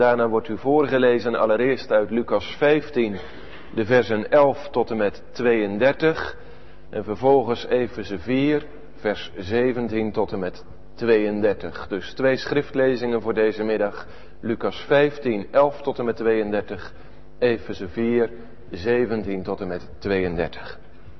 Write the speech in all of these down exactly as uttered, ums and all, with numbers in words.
Daarna wordt u voorgelezen allereerst uit Lucas vijftien, de versen elf tot en met tweeëndertig. En vervolgens Efeze vier, vers zeventien tot en met tweeëndertig. Dus twee schriftlezingen voor deze middag. Lucas vijftien, elf tot en met tweeëndertig. Efeze vier, zeventien tot en met tweeëndertig.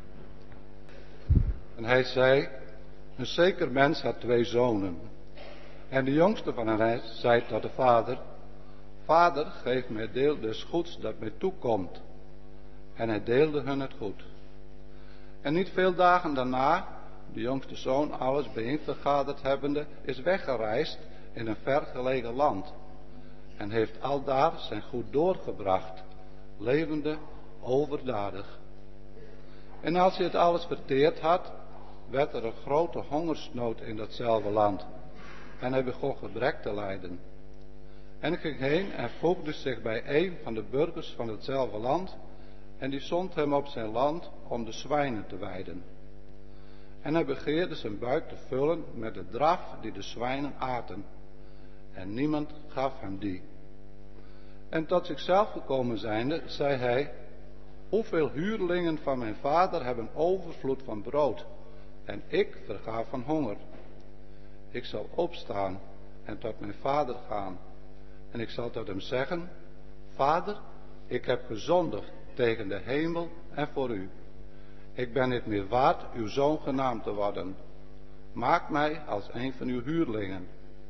En hij zei, een zeker mens had twee zonen. En de jongste van hen zei tot de vader, Vader, geef mij deel des goeds dat mij toekomt. En hij deelde hun het goed. En niet veel dagen daarna, de jongste zoon alles bijeenvergaderd hebbende, is weggereisd in een vergelegen land. En heeft aldaar zijn goed doorgebracht, levende overdadig. En als hij het alles verteerd had, werd er een grote hongersnood in datzelfde land. En hij begon gebrek te lijden. En ging heen en voegde zich bij een van de burgers van hetzelfde land, en die zond hem op zijn land om de zwijnen te weiden. En hij begeerde zijn buik te vullen met de draf die de zwijnen aten, en niemand gaf hem die. En tot zichzelf gekomen zijnde, zei hij, hoeveel huurlingen van mijn vader hebben overvloed van brood, en ik verga van honger. Ik zal opstaan en tot mijn vader gaan, en ik zal tot hem zeggen, Vader, ik heb gezondigd tegen de hemel en voor u. Ik ben niet meer waard uw zoon genaamd te worden. Maak mij als een van uw huurlingen.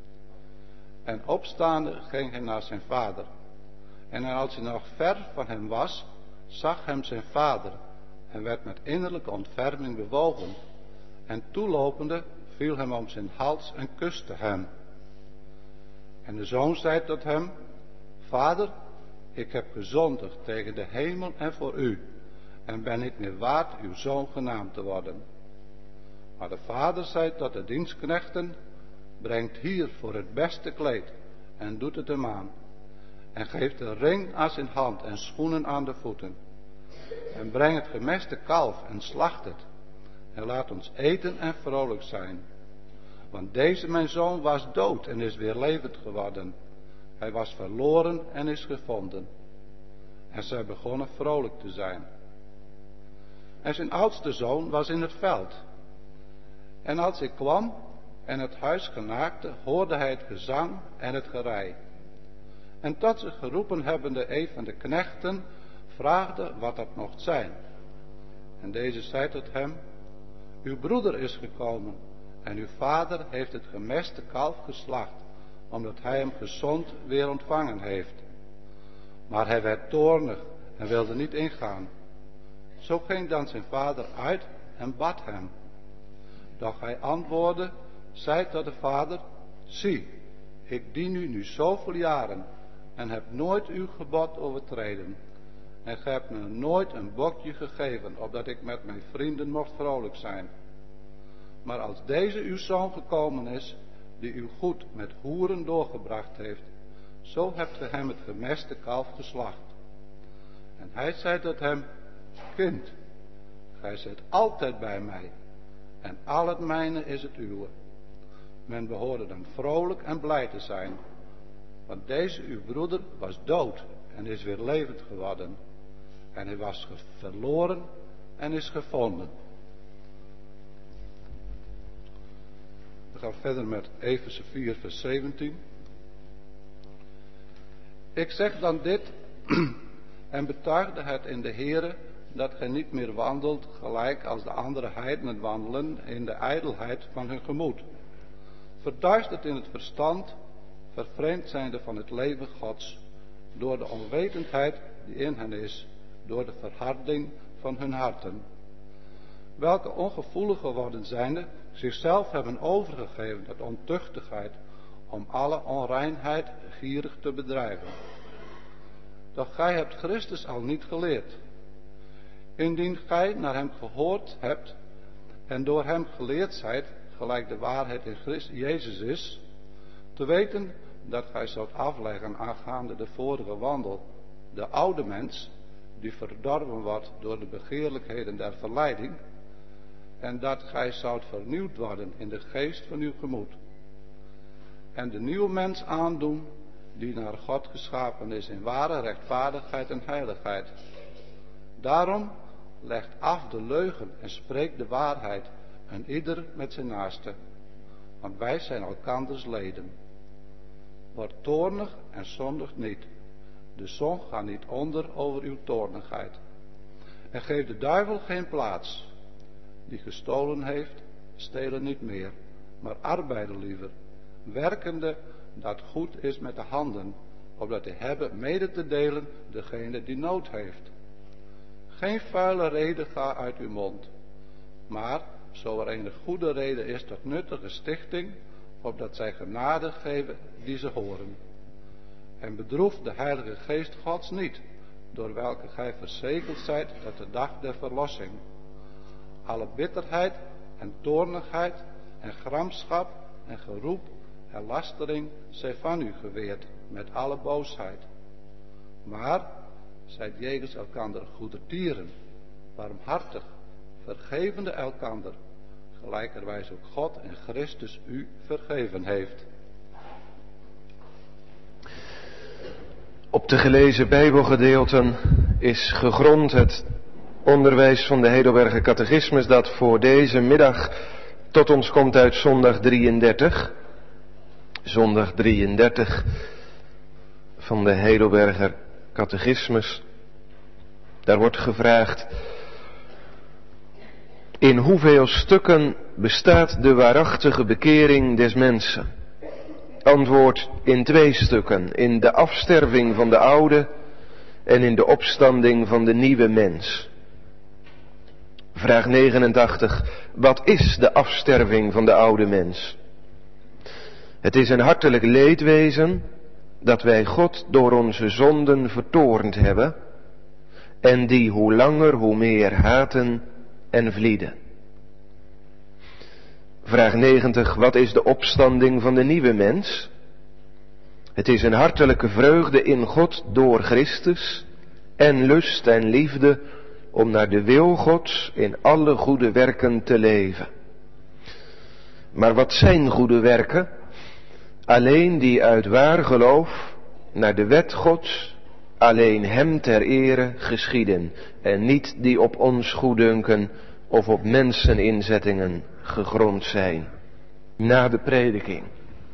En opstaande ging hij naar zijn vader. En als hij nog ver van hem was, zag hem zijn vader en werd met innerlijke ontferming bewogen. En toelopende viel hem om zijn hals en kuste hem. En de zoon zei tot hem, Vader, ik heb gezondigd tegen de hemel en voor u, en ben niet meer waard uw zoon genaamd te worden. Maar de vader zei tot de dienstknechten, brengt hier voor het beste kleed, en doet het hem aan. En geeft een ring aan zijn hand en schoenen aan de voeten. En breng het gemeste kalf en slacht het. En laat ons eten en vrolijk zijn. Want deze mijn zoon was dood en is weer levend geworden. Hij was verloren en is gevonden. En zij begonnen vrolijk te zijn. En zijn oudste zoon was in het veld. En als hij kwam en het huis genaakte, hoorde hij het gezang en het gerei. En tot zich geroepen hebbende een van de knechten, vraagde wat dat mocht zijn. En deze zei tot hem, uw broeder is gekomen en uw vader heeft het gemeste kalf geslacht, omdat hij hem gezond weer ontvangen heeft. Maar hij werd toornig en wilde niet ingaan. Zo ging dan zijn vader uit en bad hem. Doch hij antwoordde, zei tot de vader, zie, ik dien u nu zoveel jaren en heb nooit uw gebod overtreden. En gij hebt me nooit een bokje gegeven, opdat ik met mijn vrienden mocht vrolijk zijn. Maar als deze uw zoon gekomen is, die uw goed met hoeren doorgebracht heeft, zo hebt ge hem het gemeste kalf geslacht. En hij zei tot hem, kind, gij zit altijd bij mij, en al het mijne is het uwe. Men behoorde dan vrolijk en blij te zijn, want deze uw broeder was dood en is weer levend geworden. En hij was verloren en is gevonden. We gaan verder met Efeze vier, vers zeventien. Ik zeg dan dit en betuigde het in de Heere, dat gij niet meer wandelt gelijk als de andere heidenen wandelen in de ijdelheid van hun gemoed. Verduisterd in het verstand, vervreemd zijnde van het leven Gods, door de onwetendheid die in hen is, door de verharding van hun harten. Welke ongevoelig geworden zijnde, zichzelf hebben overgegeven tot ontuchtigheid, om alle onreinheid gierig te bedrijven. Doch gij hebt Christus al niet geleerd. Indien gij naar hem gehoord hebt en door hem geleerd zijt, gelijk de waarheid in Christus Jezus is, te weten dat gij zoudt afleggen aangaande de vorige wandel, de oude mens, die verdorven wordt door de begeerlijkheden der verleiding, en dat gij zoudt vernieuwd worden in de geest van uw gemoed. En de nieuwe mens aandoen, die naar God geschapen is in ware rechtvaardigheid en heiligheid. Daarom legt af de leugen en spreekt de waarheid, en ieder met zijn naaste, want wij zijn elkanders leden. Word toornig en zondigt niet. De zon gaat niet onder over uw toornigheid. En geef de duivel geen plaats. Die gestolen heeft, stelen niet meer, maar arbeiden liever, werkende dat goed is met de handen, opdat hij hebben mede te delen degene die nood heeft. Geen vuile reden ga uit uw mond, maar zo er een goede reden is tot nuttige stichting, opdat zij genade geven die ze horen. En bedroef de Heilige Geest Gods niet, door welke gij verzekerd zijt tot de dag der verlossing. Alle bitterheid en toornigheid en gramschap en geroep en lastering zij van u geweerd met alle boosheid. Maar zijt jegens elkander goedertieren, warmhartig, vergevende elkander, gelijkerwijs ook God en Christus u vergeven heeft. Op de gelezen Bijbelgedeelten is gegrond het onderwijs van de Heidelberger Catechismus dat voor deze middag tot ons komt uit zondag drieëndertig. Zondag drieëndertig van de Heidelberger Catechismus. Daar wordt gevraagd: in hoeveel stukken bestaat de waarachtige bekering des mensen? Antwoord: in twee stukken. In de afsterving van de oude en in de opstanding van de nieuwe mens. Vraag negenentachtig. Wat is de afsterving van de oude mens? Het is een hartelijk leedwezen dat wij God door onze zonden vertoornd hebben en die hoe langer hoe meer haten en vlieden. Vraag negentig. Wat is de opstanding van de nieuwe mens? Het is een hartelijke vreugde in God door Christus en lust en liefde om naar de wil Gods in alle goede werken te leven. Maar wat zijn goede werken? Alleen die uit waar geloof naar de wet Gods, alleen hem ter ere geschieden, en niet die op ons goeddunken of op menseninzettingen gegrond zijn. Na de prediking.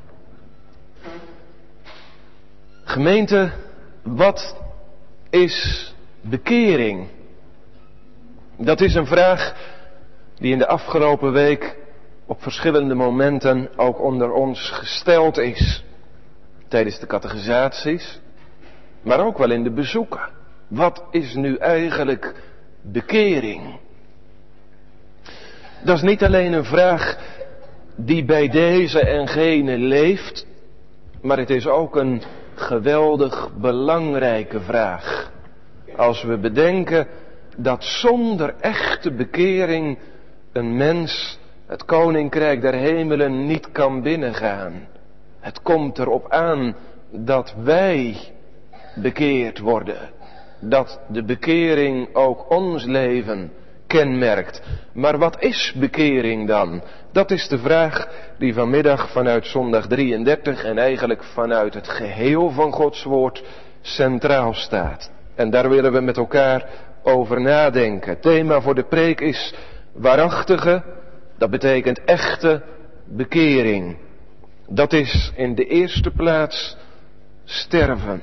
Gemeente, wat is bekering? Dat is een vraag die in de afgelopen week op verschillende momenten ook onder ons gesteld is. Tijdens de catechisaties, maar ook wel in de bezoeken. Wat is nu eigenlijk bekering? Dat is niet alleen een vraag die bij deze en gene leeft, maar het is ook een geweldig belangrijke vraag. Als we bedenken dat zonder echte bekering een mens het koninkrijk der hemelen niet kan binnengaan. Het komt erop aan dat wij bekeerd worden. Dat de bekering ook ons leven kenmerkt. Maar wat is bekering dan? Dat is de vraag die vanmiddag vanuit zondag drieëndertig en eigenlijk vanuit het geheel van Gods woord centraal staat. En daar willen we met elkaar over nadenken. Het thema voor de preek is waarachtige, dat betekent echte bekering. Dat is in de eerste plaats sterven.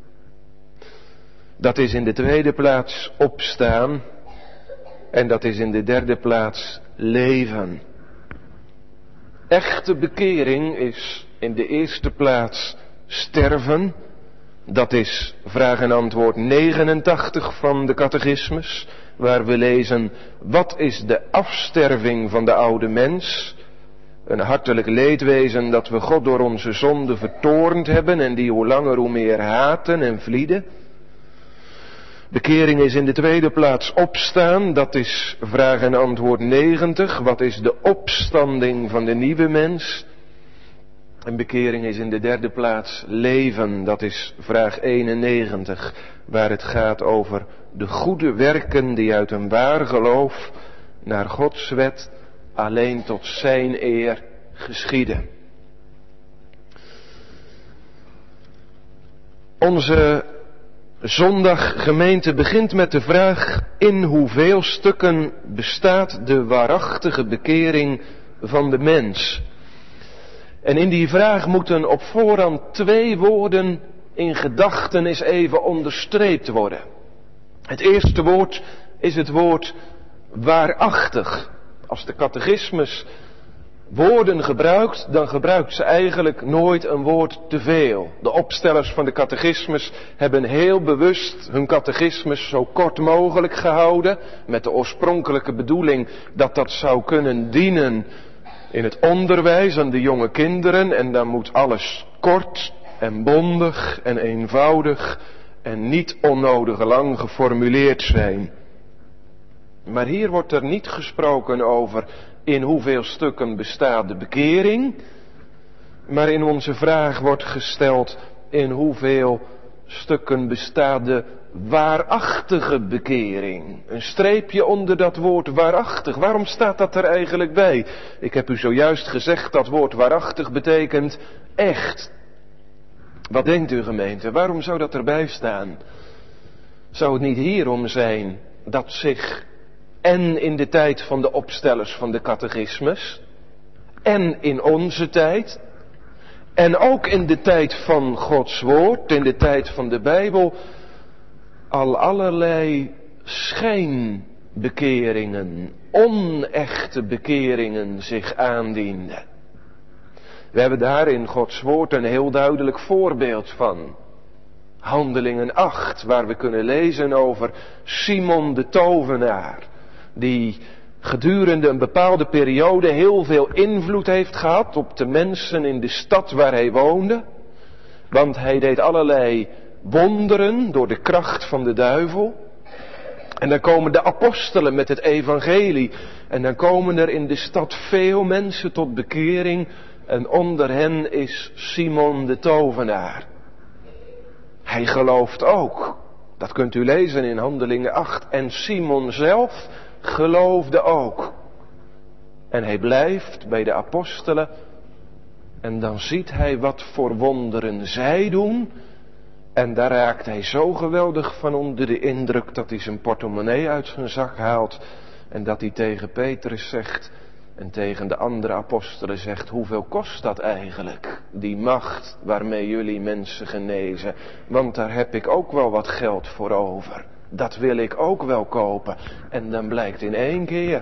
Dat is in de tweede plaats opstaan. En dat is in de derde plaats leven. Echte bekering is in de eerste plaats sterven. Dat is vraag en antwoord negenentachtig van de catechismus, waar we lezen: wat is de afsterving van de oude mens? Een hartelijk leedwezen dat we God door onze zonde vertoornd hebben en die hoe langer hoe meer haten en vlieden. Bekering is in de tweede plaats opstaan, dat is vraag en antwoord negentig. Wat is de opstanding van de nieuwe mens? En bekering is in de derde plaats leven, dat is vraag eenennegentig, waar het gaat over de goede werken die uit een waar geloof naar Gods wet alleen tot zijn eer geschieden. Onze zondaggemeente begint met de vraag: in hoeveel stukken bestaat de waarachtige bekering van de mens? En in die vraag moeten op voorhand twee woorden in gedachten eens even onderstreept worden. Het eerste woord is het woord waarachtig. Als de catechismus woorden gebruikt, dan gebruikt ze eigenlijk nooit een woord te veel. De opstellers van de catechismus hebben heel bewust hun catechismus zo kort mogelijk gehouden, met de oorspronkelijke bedoeling dat dat zou kunnen dienen in het onderwijs aan de jonge kinderen, en dan moet alles kort en bondig en eenvoudig en niet onnodig lang geformuleerd zijn. Maar hier wordt er niet gesproken over in hoeveel stukken bestaat de bekering, maar in onze vraag wordt gesteld in hoeveel stukken bestaat de waarachtige bekering. Een streepje onder dat woord waarachtig. Waarom staat dat er eigenlijk bij? Ik heb u zojuist gezegd dat woord waarachtig betekent echt. Wat denkt u, gemeente? Waarom zou dat erbij staan? Zou het niet hierom zijn dat zich en in de tijd van de opstellers van de catechismus en in onze tijd en ook in de tijd van Gods woord, in de tijd van de Bijbel, al allerlei schijnbekeringen, onechte bekeringen zich aandienden. We hebben daar in Gods woord een heel duidelijk voorbeeld van. Handelingen acht, waar we kunnen lezen over Simon de tovenaar, die gedurende een bepaalde periode heel veel invloed heeft gehad op de mensen in de stad waar hij woonde. Want hij deed allerlei wonderen door de kracht van de duivel. En dan komen de apostelen met het evangelie. En dan komen er in de stad veel mensen tot bekering. En onder hen is Simon de tovenaar. Hij gelooft ook. Dat kunt u lezen in Handelingen acht. En Simon zelf geloofde ook. En hij blijft bij de apostelen. En dan ziet hij wat voor wonderen zij doen. En daar raakt hij zo geweldig van onder de indruk dat hij zijn portemonnee uit zijn zak haalt. En dat hij tegen Petrus zegt en tegen de andere apostelen zegt: hoeveel kost dat eigenlijk? Die macht waarmee jullie mensen genezen. Want daar heb ik ook wel wat geld voor over. Dat wil ik ook wel kopen. En dan blijkt in één keer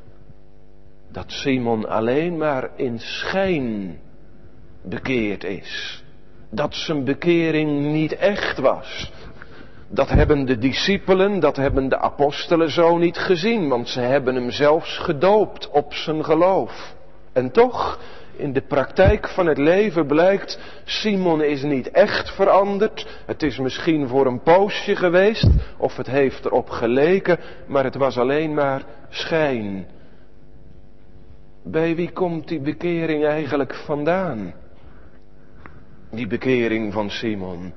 dat Simon alleen maar in schijn bekeerd is. Dat zijn bekering niet echt was. Dat hebben de discipelen, dat hebben de apostelen zo niet gezien, want ze hebben hem zelfs gedoopt op zijn geloof. En toch, in de praktijk van het leven blijkt, Simon is niet echt veranderd. Het is misschien voor een poosje geweest, of het heeft erop geleken, maar het was alleen maar schijn. Bij wie komt die bekering eigenlijk vandaan? Die bekering van Simon.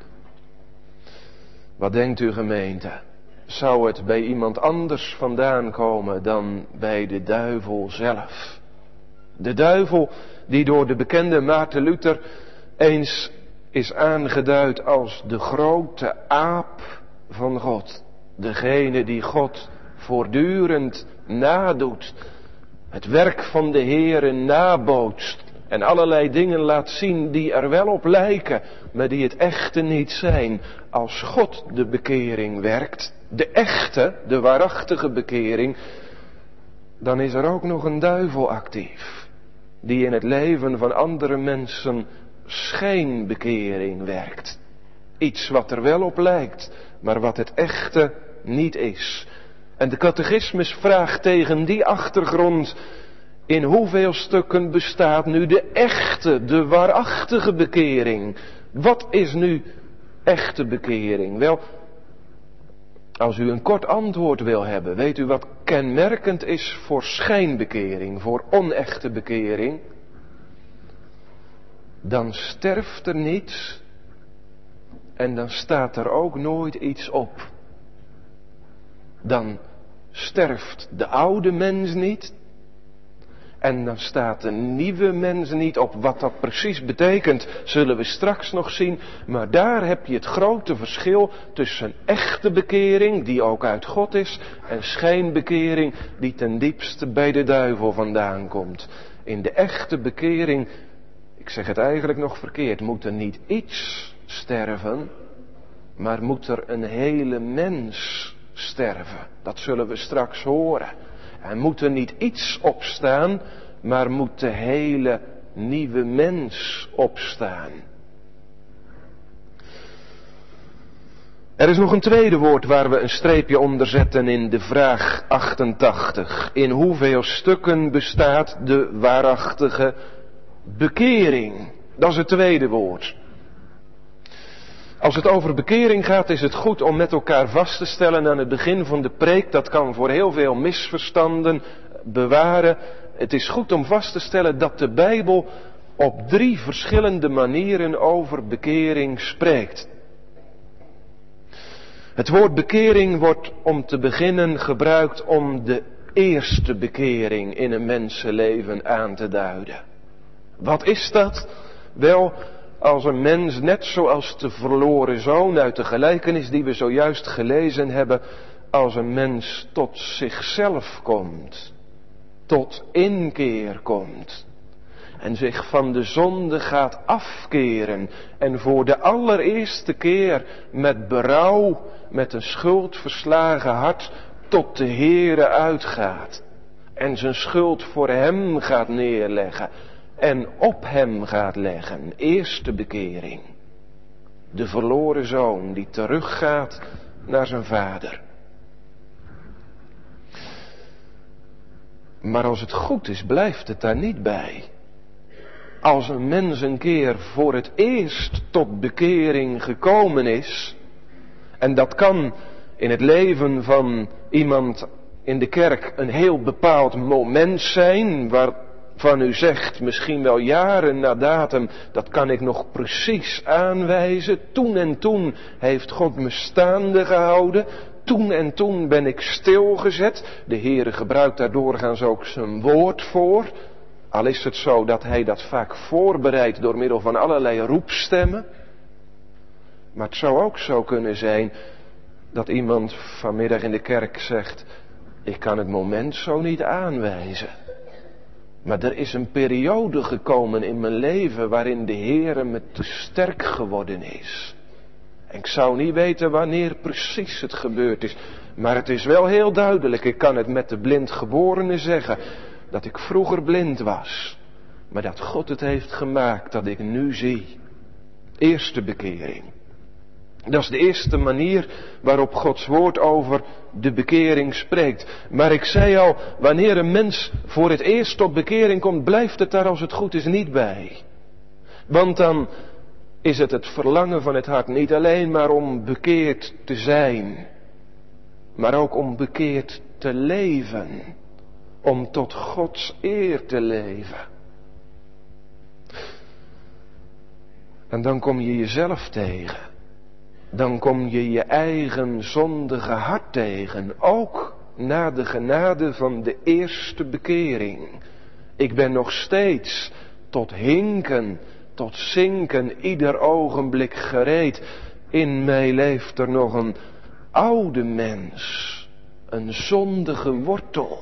Wat denkt u, gemeente? Zou het bij iemand anders vandaan komen dan bij de duivel zelf? De duivel die door de bekende Maarten Luther eens is aangeduid als de grote aap van God. Degene die God voortdurend nadoet. Het werk van de Heere nabootst. En allerlei dingen laat zien die er wel op lijken, maar die het echte niet zijn. Als God de bekering werkt, de echte, de waarachtige bekering, dan is er ook nog een duivel actief. Die in het leven van andere mensen schijnbekering werkt. Iets wat er wel op lijkt, maar wat het echte niet is. En de catechismus vraagt tegen die achtergrond: in hoeveel stukken bestaat nu de echte, de waarachtige bekering? Wat is nu echte bekering? Wel, als u een kort antwoord wil hebben, weet u wat kenmerkend is voor schijnbekering, voor onechte bekering? Dan sterft er niets en dan staat er ook nooit iets op. Dan sterft de oude mens niet. En dan staat de nieuwe mens niet op. Wat dat precies betekent, zullen we straks nog zien. Maar daar heb je het grote verschil tussen echte bekering, die ook uit God is, en schijnbekering, die ten diepste bij de duivel vandaan komt. In de echte bekering, ik zeg het eigenlijk nog verkeerd, moet er niet iets sterven, maar moet er een hele mens sterven. Dat zullen we straks horen. Er moet er niet iets opstaan, maar moet de hele nieuwe mens opstaan. Er is nog een tweede woord waar we een streepje onder zetten in de vraag achtentachtig. In hoeveel stukken bestaat de waarachtige bekering? Dat is het tweede woord. Als het over bekering gaat, is het goed om met elkaar vast te stellen aan het begin van de preek. Dat kan voor heel veel misverstanden bewaren. Het is goed om vast te stellen dat de Bijbel op drie verschillende manieren over bekering spreekt. Het woord bekering wordt om te beginnen gebruikt om de eerste bekering in een mensenleven aan te duiden. Wat is dat? Wel, als een mens, net zoals de verloren zoon uit de gelijkenis die we zojuist gelezen hebben, als een mens tot zichzelf komt, tot inkeer komt en zich van de zonde gaat afkeren en voor de allereerste keer met berouw, met een schuldverslagen hart tot de Heere uitgaat en zijn schuld voor hem gaat neerleggen en op hem gaat leggen. Eerste bekering. De verloren zoon die teruggaat naar zijn vader. Maar als het goed is, blijft het daar niet bij. Als een mens een keer voor het eerst tot bekering gekomen is, en dat kan in het leven van iemand in de kerk een heel bepaald moment zijn, waarvan u zegt, misschien wel jaren na datum, dat kan ik nog precies aanwijzen. Toen en toen heeft God me staande gehouden. Toen en toen ben ik stilgezet. De Heere gebruikt daar doorgaans ook zijn woord voor. Al is het zo dat hij dat vaak voorbereidt door middel van allerlei roepstemmen. Maar het zou ook zo kunnen zijn dat iemand vanmiddag in de kerk zegt, ik kan het moment zo niet aanwijzen. Maar er is een periode gekomen in mijn leven waarin de Heere me te sterk geworden is. En ik zou niet weten wanneer precies het gebeurd is. Maar het is wel heel duidelijk, ik kan het met de blindgeborene zeggen, dat ik vroeger blind was. Maar dat God het heeft gemaakt dat ik nu zie. Eerste bekering. Dat is de eerste manier waarop Gods woord over de bekering spreekt. Maar ik zei al, wanneer een mens voor het eerst tot bekering komt, blijft het daar als het goed is niet bij. Want dan is het het verlangen van het hart niet alleen maar om bekeerd te zijn, maar ook om bekeerd te leven. Om tot Gods eer te leven. En dan kom je jezelf tegen. Dan kom je je eigen zondige hart tegen. Ook na de genade van de eerste bekering. Ik ben nog steeds tot hinken, tot zinken, ieder ogenblik gereed. In mij leeft er nog een oude mens. Een zondige wortel.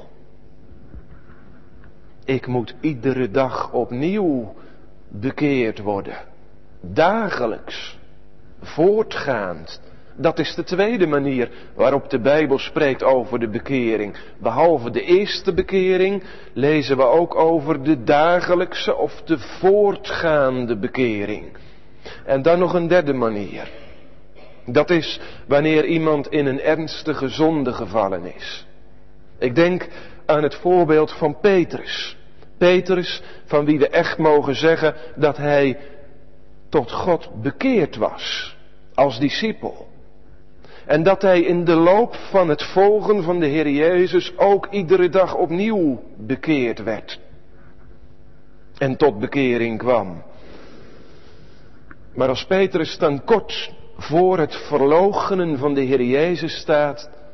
Ik moet iedere dag opnieuw bekeerd worden. Dagelijks. Voortgaand. Dat is de tweede manier waarop de Bijbel spreekt over de bekering. Behalve de eerste bekering lezen we ook over de dagelijkse of de voortgaande bekering. En dan nog een derde manier. Dat is wanneer iemand in een ernstige zonde gevallen is. Ik denk aan het voorbeeld van Petrus. Petrus, van wie we echt mogen zeggen dat hij tot God bekeerd was, als discipel. En dat hij in de loop van het volgen van de Heer Jezus ook iedere dag opnieuw bekeerd werd. En tot bekering kwam. Maar als Petrus dan kort voor het verloochenen van de Heer Jezus staat,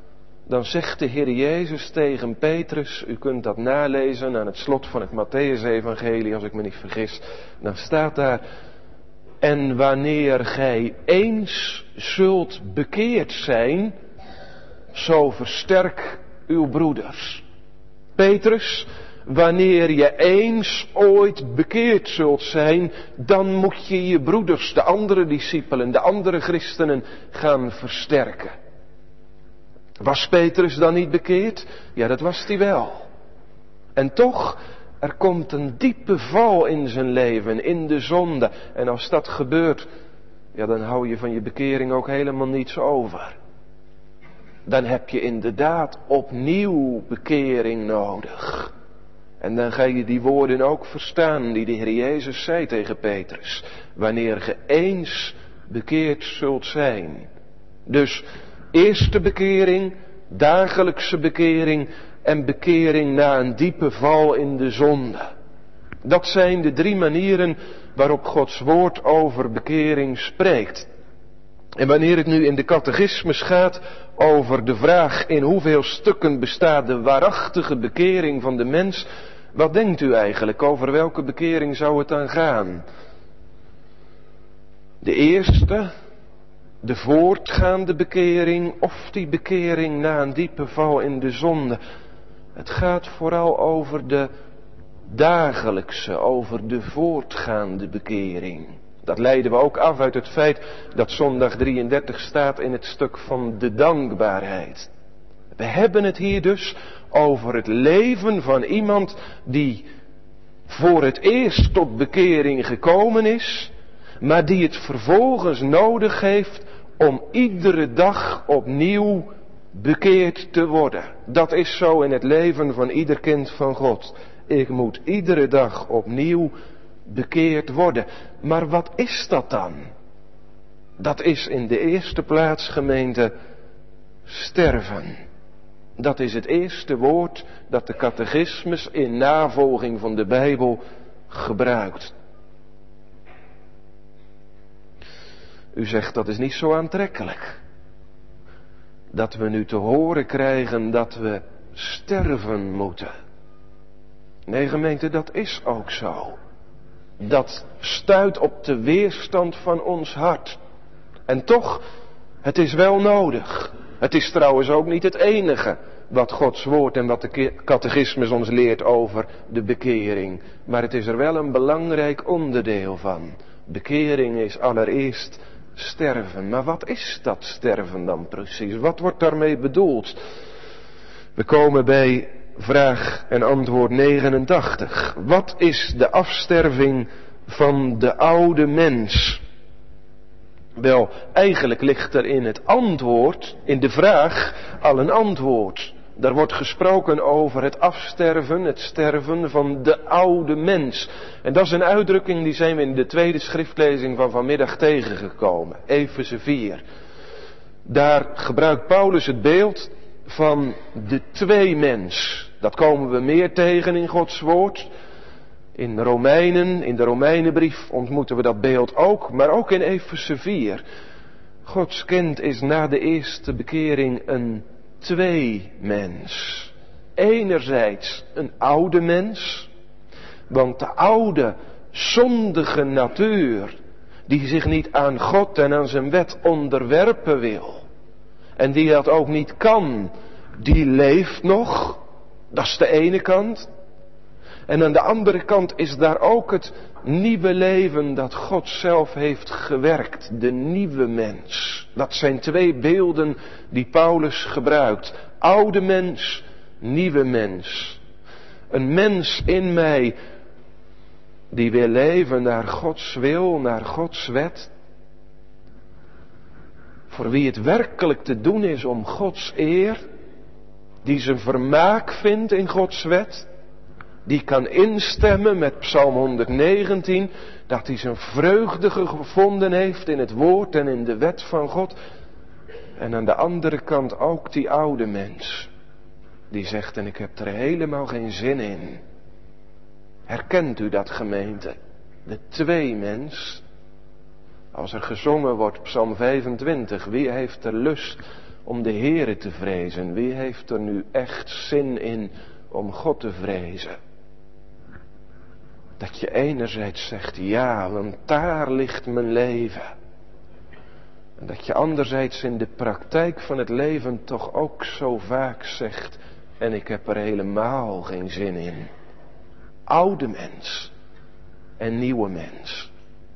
dan zegt de Heer Jezus tegen Petrus, u kunt dat nalezen aan het slot van het Mattheüs-evangelie, als ik me niet vergis, dan staat daar, en wanneer gij eens zult bekeerd zijn, zo versterk uw broeders. Petrus, wanneer je eens ooit bekeerd zult zijn, dan moet je je broeders, de andere discipelen, de andere christenen gaan versterken. Was Petrus dan niet bekeerd? Ja, dat was hij wel. En toch, er komt een diepe val in zijn leven, in de zonde. En als dat gebeurt, ja, dan hou je van je bekering ook helemaal niets over. Dan heb je inderdaad opnieuw bekering nodig. En dan ga je die woorden ook verstaan die de Heer Jezus zei tegen Petrus. Wanneer ge eens bekeerd zult zijn. Dus eerste bekering, dagelijkse bekering en bekering na een diepe val in de zonde. Dat zijn de drie manieren waarop Gods woord over bekering spreekt. En wanneer het nu in de catechismus gaat over de vraag in hoeveel stukken bestaat de waarachtige bekering van de mens, wat denkt u eigenlijk? Over welke bekering zou het dan gaan? De eerste, de voortgaande bekering of die bekering na een diepe val in de zonde? Het gaat vooral over de dagelijkse, over de voortgaande bekering. Dat leiden we ook af uit het feit dat zondag drieëndertig staat in het stuk van de dankbaarheid. We hebben het hier dus over het leven van iemand die voor het eerst tot bekering gekomen is, maar die het vervolgens nodig heeft om iedere dag opnieuw bekeerd te worden. Dat is zo in het leven van ieder kind van God. Ik moet iedere dag opnieuw bekeerd worden. Maar wat is dat dan? Dat is in de eerste plaats, gemeente, sterven. Dat is het eerste woord dat de catechismus in navolging van de Bijbel gebruikt. U zegt dat is niet zo aantrekkelijk. Dat we nu te horen krijgen dat we sterven moeten. Nee, gemeente, dat is ook zo. Dat stuit op de weerstand van ons hart. En toch, het is wel nodig. Het is trouwens ook niet het enige wat Gods woord en wat de catechismus ons leert over de bekering. Maar het is er wel een belangrijk onderdeel van. Bekering is allereerst sterven. Maar wat is dat sterven dan precies? Wat wordt daarmee bedoeld? We komen bij vraag en antwoord negenentachtig. Wat is de afsterving van de oude mens? Wel, eigenlijk ligt er in het antwoord, in de vraag, al een antwoord. Daar wordt gesproken over het afsterven, het sterven van de oude mens. En dat is een uitdrukking die zijn we in de tweede schriftlezing van vanmiddag tegengekomen. Efeze vier. Daar gebruikt Paulus het beeld van de tweemens. Dat komen we meer tegen in Gods woord. In Romeinen, in de Romeinenbrief ontmoeten we dat beeld ook, maar ook in Efeze vier. Gods kind is na de eerste bekering een tweemens. Enerzijds een oude mens, want de oude zondige natuur, die zich niet aan God en aan zijn wet onderwerpen wil, en die dat ook niet kan, die leeft nog. Dat is de ene kant. En aan de andere kant is daar ook het nieuwe leven dat God zelf heeft gewerkt. De nieuwe mens. Dat zijn twee beelden die Paulus gebruikt. Oude mens, nieuwe mens. Een mens in mij die wil leven naar Gods wil, naar Gods wet. Voor wie het werkelijk te doen is om Gods eer, die zijn vermaak vindt in Gods wet, die kan instemmen met Psalm honderdnegentien, dat hij zijn vreugde gevonden heeft in het woord en in de wet van God. En aan de andere kant ook die oude mens, die zegt, en ik heb er helemaal geen zin in. Herkent u dat, gemeente? De tweemens. Als er gezongen wordt, Psalm vijfentwintig, wie heeft er lust om de Heere te vrezen? Wie heeft er nu echt zin in om God te vrezen? Dat je enerzijds zegt, ja, want daar ligt mijn leven. En dat je anderzijds in de praktijk van het leven toch ook zo vaak zegt, en ik heb er helemaal geen zin in. Oude mens en nieuwe mens.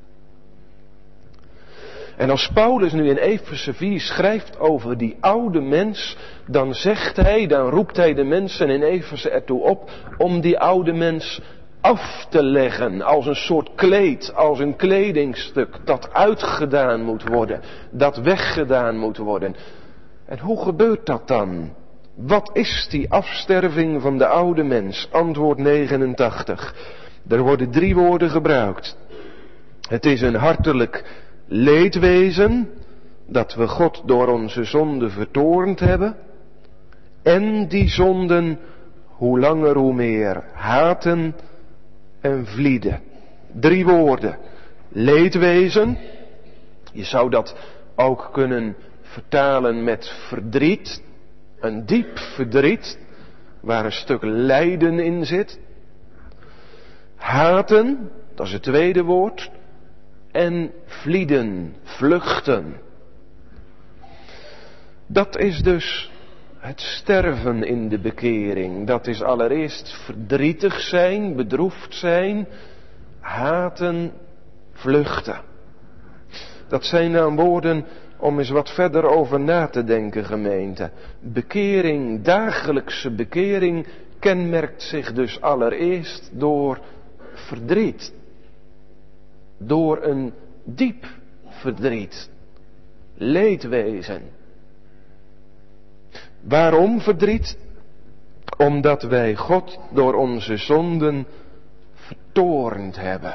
En als Paulus nu in Efeze vier schrijft over die oude mens, dan zegt hij, dan roept hij de mensen in Efeze ertoe op om die oude mens af te leggen als een soort kleed, als een kledingstuk dat uitgedaan moet worden, dat weggedaan moet worden. En hoe gebeurt dat dan? Wat is die afsterving van de oude mens? Antwoord negenentachtig. Er worden drie woorden gebruikt. Het is een hartelijk leedwezen, dat we God door onze zonden vertoornd hebben. En die zonden, hoe langer hoe meer, haten en vlieden. Drie woorden. Leedwezen. Je zou dat ook kunnen vertalen met verdriet. Een diep verdriet, waar een stuk lijden in zit. Haten, dat is het tweede woord. En vlieden, vluchten. Dat is dus het sterven in de bekering. Dat is allereerst verdrietig zijn, bedroefd zijn, haten, vluchten. Dat zijn nou woorden om eens wat verder over na te denken, gemeente. Bekering, dagelijkse bekering, kenmerkt zich dus allereerst door verdriet. Door een diep verdriet. Leedwezen. Waarom verdriet? Omdat wij God door onze zonden vertoornd hebben.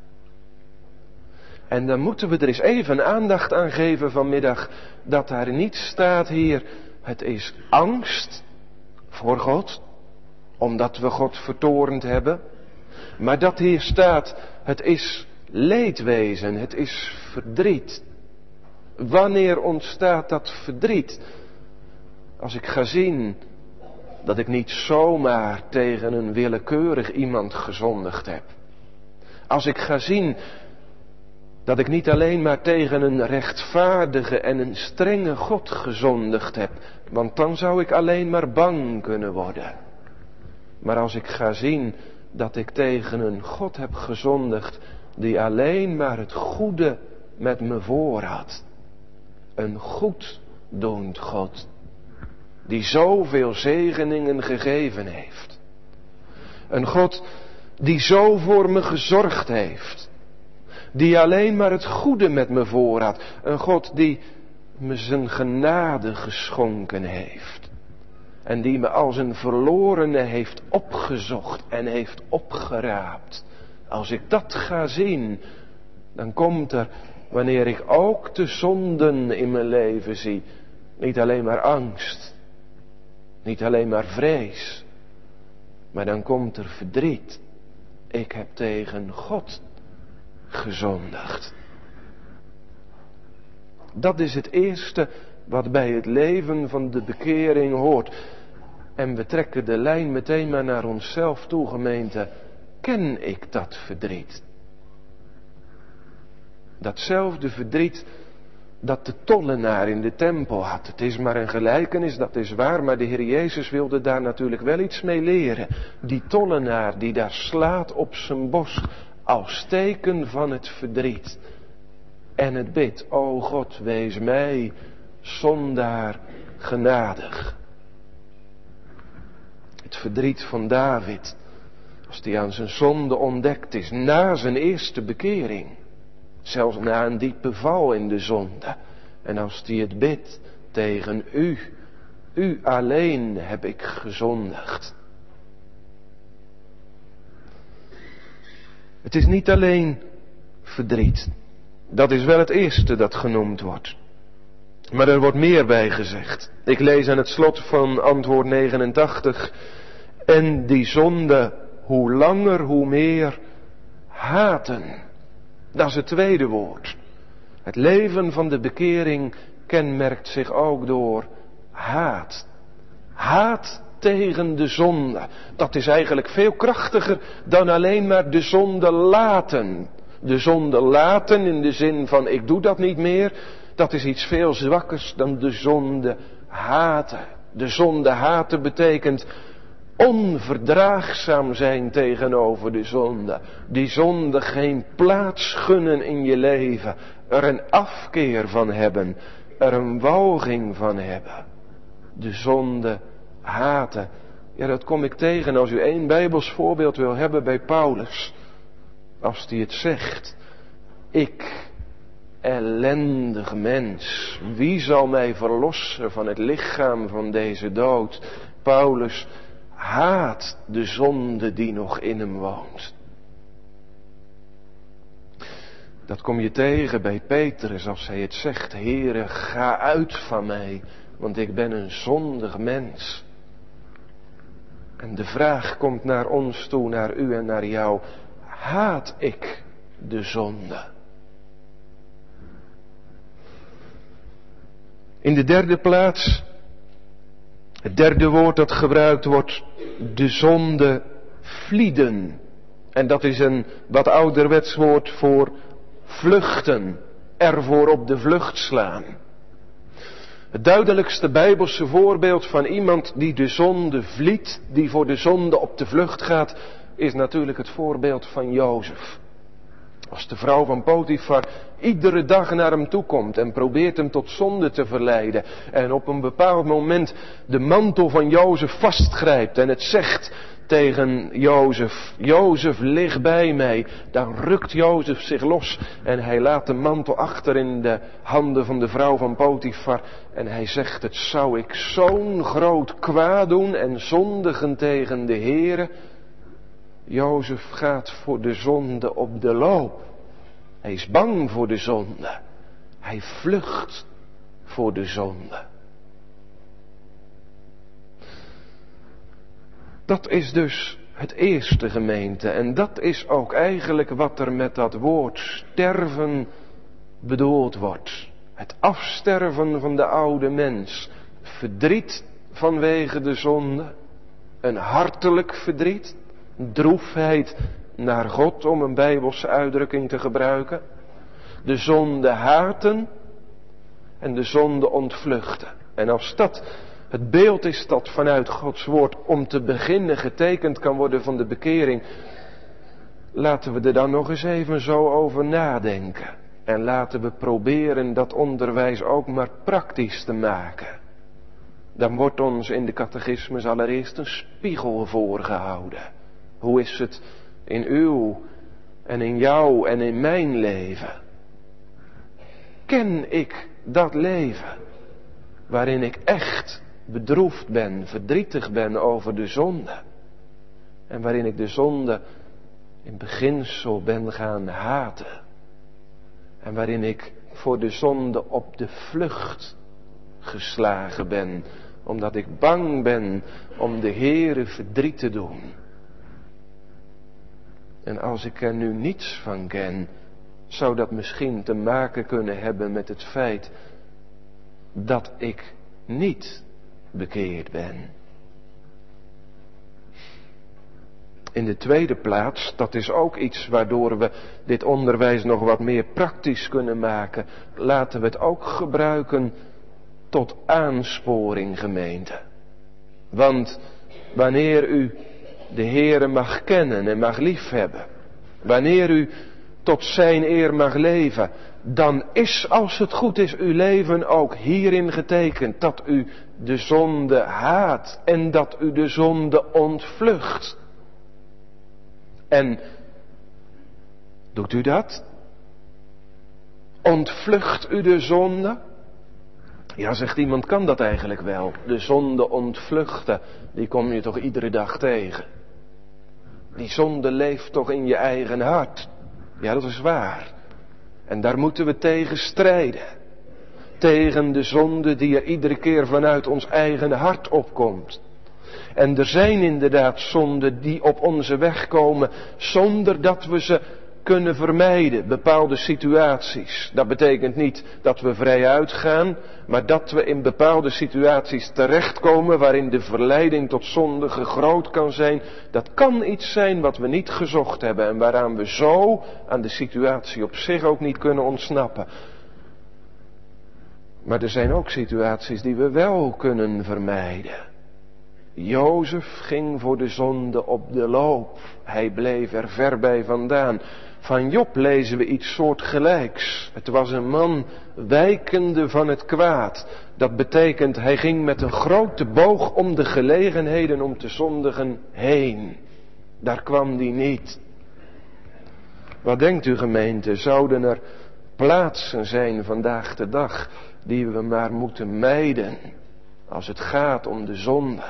En dan moeten we er eens even aandacht aan geven vanmiddag, dat daar niet staat hier, het is angst voor God, omdat we God vertoornd hebben. Maar dat hier staat, het is leedwezen, het is verdriet. Wanneer ontstaat dat verdriet? Als ik ga zien dat ik niet zomaar tegen een willekeurig iemand gezondigd heb. Als ik ga zien dat ik niet alleen maar tegen een rechtvaardige en een strenge God gezondigd heb. Want dan zou ik alleen maar bang kunnen worden. Maar als ik ga zien dat ik tegen een God heb gezondigd die alleen maar het goede met me voor had. Een goeddoend God. Die zoveel zegeningen gegeven heeft. Een God die zo voor me gezorgd heeft. Die alleen maar het goede met me voor had. Een God die me zijn genade geschonken heeft. En die me als een verlorene heeft opgezocht en heeft opgeraapt. Als ik dat ga zien, dan komt er, wanneer ik ook de zonden in mijn leven zie, niet alleen maar angst. Niet alleen maar vrees. Maar dan komt er verdriet. Ik heb tegen God gezondigd. Dat is het eerste wat bij het leven van de bekering hoort. En we trekken de lijn meteen maar naar onszelf toe, gemeente. Ken ik dat verdriet? Datzelfde verdriet dat de tollenaar in de tempel had. Het is maar een gelijkenis, dat is waar, maar de Heer Jezus wilde daar natuurlijk wel iets mee leren. Die tollenaar die daar slaat op zijn borst als teken van het verdriet. En het bidt, o God, wees mij, zondaar, genadig. Het verdriet van David, als hij aan zijn zonde ontdekt is, na zijn eerste bekering. Zelfs na een diepe val in de zonde. En als hij het bidt, tegen u, u alleen heb ik gezondigd. Het is niet alleen verdriet. Dat is wel het eerste dat genoemd wordt. Maar er wordt meer bij gezegd. Ik lees aan het slot van antwoord negenentachtig. En die zonde, hoe langer hoe meer, haten. Dat is het tweede woord. Het leven van de bekering kenmerkt zich ook door haat. Haat tegen de zonde. Dat is eigenlijk veel krachtiger dan alleen maar de zonde laten. De zonde laten in de zin van ik doe dat niet meer. Dat is iets veel zwakkers dan de zonde haten. De zonde haten betekent onverdraagzaam zijn tegenover de zonde. Die zonde geen plaats gunnen in je leven. Er een afkeer van hebben. Er een walging van hebben. De zonde haten. Ja, dat kom ik tegen als u één Bijbels voorbeeld wil hebben bij Paulus. Als hij het zegt. Ik, ellendig mens, wie zal mij verlossen van het lichaam van deze dood? Paulus haat de zonde die nog in hem woont. Dat kom je tegen bij Petrus als hij het zegt. Heere, ga uit van mij, want ik ben een zondig mens. En de vraag komt naar ons toe, naar u en naar jou. Haat ik de zonde? In de derde plaats, het derde woord dat gebruikt wordt, de zonde vlieden. En dat is een wat ouderwets woord voor vluchten, ervoor op de vlucht slaan. Het duidelijkste Bijbelse voorbeeld van iemand die de zonde vliet, die voor de zonde op de vlucht gaat, is natuurlijk het voorbeeld van Jozef. Als de vrouw van Potifar iedere dag naar hem toe komt en probeert hem tot zonde te verleiden en op een bepaald moment de mantel van Jozef vastgrijpt en het zegt tegen Jozef, Jozef, lig bij mij. Dan rukt Jozef zich los en hij laat de mantel achter in de handen van de vrouw van Potifar. En hij zegt, het zou ik zo'n groot kwaad doen en zondigen tegen de Heere. Jozef gaat voor de zonde op de loop. Hij is bang voor de zonde. Hij vlucht voor de zonde. Dat is dus het eerste, gemeente. En dat is ook eigenlijk wat er met dat woord sterven bedoeld wordt. Het afsterven van de oude mens. Verdriet vanwege de zonde. Een hartelijk verdriet. Droefheid naar God, om een Bijbelse uitdrukking te gebruiken. De zonde haten en de zonde ontvluchten. En als dat het beeld is dat vanuit Gods woord om te beginnen getekend kan worden van de bekering, laten we er dan nog eens even zo over nadenken. En laten we proberen dat onderwijs ook maar praktisch te maken. Dan wordt ons in de catechismus allereerst een spiegel voorgehouden. Hoe is het in uw en in jou en in mijn leven? Ken ik dat leven waarin ik echt bedroefd ben, verdrietig ben over de zonde? En waarin ik de zonde in beginsel ben gaan haten? En waarin ik voor de zonde op de vlucht geslagen ben, omdat ik bang ben om de Heere verdriet te doen? En als ik er nu niets van ken, zou dat misschien te maken kunnen hebben met het feit dat ik niet bekeerd ben. In de tweede plaats, dat is ook iets waardoor we dit onderwijs nog wat meer praktisch kunnen maken, laten we het ook gebruiken tot aansporing, gemeente. Want wanneer u de Heere mag kennen en mag liefhebben, wanneer u tot zijn eer mag leven, dan is, als het goed is, uw leven ook hierin getekend dat u de zonde haat en dat u de zonde ontvlucht. En doet u dat? Ontvlucht u de zonde? Ja, zegt iemand, kan dat eigenlijk wel? De zonde ontvluchten, die kom je toch iedere dag tegen? Die zonde leeft toch in je eigen hart? Ja, dat is waar. En daar moeten we tegen strijden. Tegen de zonde die er iedere keer vanuit ons eigen hart opkomt. En er zijn inderdaad zonden die op onze weg komen zonder dat we ze kunnen vermijden, bepaalde situaties. Dat betekent niet dat we vrij uitgaan, maar dat we in bepaalde situaties terechtkomen waarin de verleiding tot zondige groot kan zijn. Dat kan iets zijn wat we niet gezocht hebben en waaraan we zo aan de situatie op zich ook niet kunnen ontsnappen. Maar er zijn ook situaties die we wel kunnen vermijden. Jozef ging voor de zonde op de loop. Hij bleef er ver bij vandaan. Van Job lezen we iets soortgelijks. Het was een man wijkende van het kwaad. Dat betekent, hij ging met een grote boog om de gelegenheden om te zondigen heen. Daar kwam hij niet. Wat denkt u, gemeente, zouden er plaatsen zijn vandaag de dag die we maar moeten mijden als het gaat om de zonde?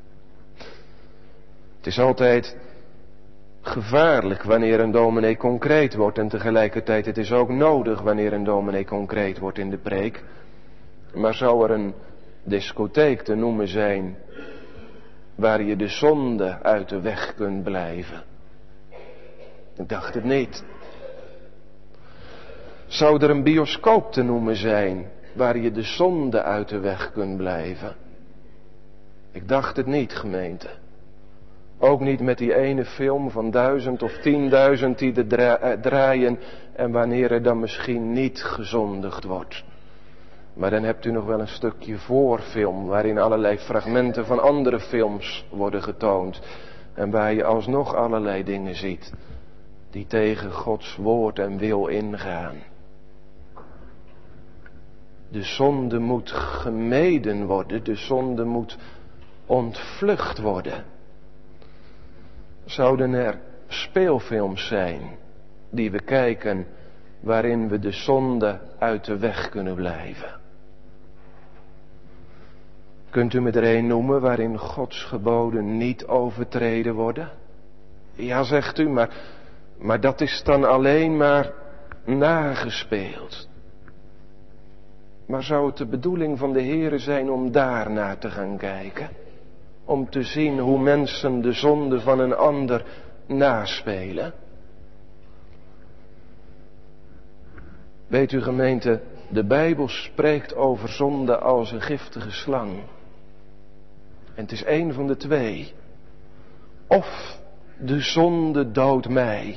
Het is altijd gevaarlijk wanneer een dominee concreet wordt en tegelijkertijd het is ook nodig wanneer een dominee concreet wordt in de preek. Maar zou er een discotheek te noemen zijn waar je de zonde uit de weg kunt blijven? Ik dacht het niet. Zou er een bioscoop te noemen zijn waar je de zonde uit de weg kunt blijven? Ik dacht het niet, gemeente. Ook niet met die ene film van duizend of tienduizend die er dra- draaien en wanneer er dan misschien niet gezondigd wordt. Maar dan hebt u nog wel een stukje voorfilm waarin allerlei fragmenten van andere films worden getoond. En waar je alsnog allerlei dingen ziet die tegen Gods woord en wil ingaan. De zonde moet gemeden worden, de zonde moet ontvlucht worden. Zouden er speelfilms zijn die we kijken waarin we de zonde uit de weg kunnen blijven? Kunt u me er een noemen waarin Gods geboden niet overtreden worden? Ja, zegt u, maar, maar dat is dan alleen maar nagespeeld. Maar zou het de bedoeling van de Heere zijn om daar naar te gaan kijken? Om te zien hoe mensen de zonde van een ander naspelen? Weet u, gemeente, de Bijbel spreekt over zonde als een giftige slang. En het is één van de twee. Of de zonde doodt mij.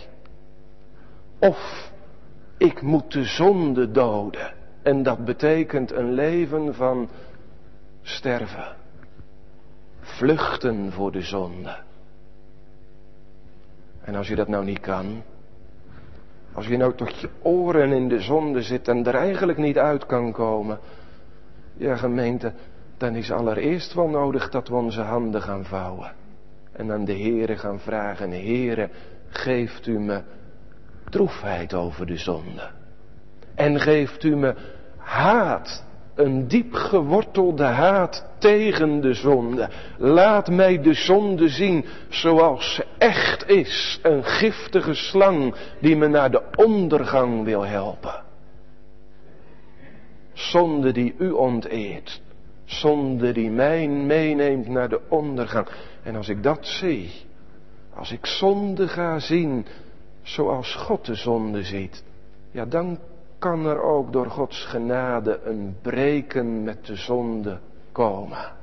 Of ik moet de zonde doden. En dat betekent een leven van sterven. Vluchten voor de zonde. En als je dat nou niet kan. Als je nou tot je oren in de zonde zit en er eigenlijk niet uit kan komen. Ja, gemeente, dan is allereerst wel nodig dat we onze handen gaan vouwen. En aan de Heere gaan vragen, Heere, geeft u me droefheid over de zonde. En geeft u me haat, een diep gewortelde haat tegen de zonde. Laat mij de zonde zien zoals ze echt is. Een giftige slang die me naar de ondergang wil helpen. Zonde die u onteert. Zonde die mij meeneemt naar de ondergang. En als ik dat zie, als ik zonde ga zien zoals God de zonde ziet, ja, dan kan er ook door Gods genade een breken met de zonde komen.